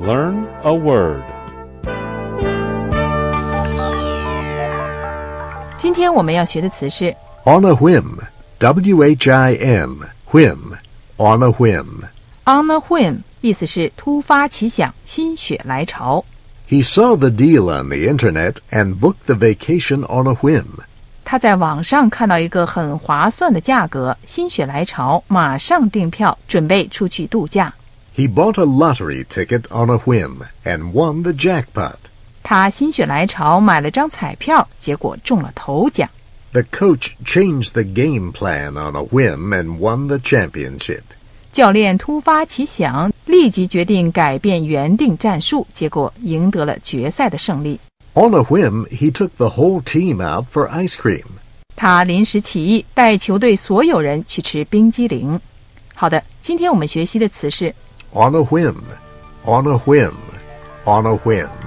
Learn a word. 今天我们要学的词是 On a whim, W-H-I-M, whim, on a whim. on a whim， 意思是突发奇想，心血来潮。 He saw the deal on the internet and booked the vacation on a whim. 他在网上看到一个很划算的价格，心血来潮，马上订票，准备出去度假。 He bought a lottery ticket on a whim and won the jackpot. 他心血来潮买了张彩票，结果中了头奖。 The coach changed the game plan on a whim and won the championship. 教练突发奇想，立即决定改变原定战术，结果赢得了决赛的胜利。 On a whim, he took the whole team out for ice cream. 他临时起意，带球队所有人去吃冰激凌。好的，今天我们学习的词是 On a whim, on a whim, on a whim.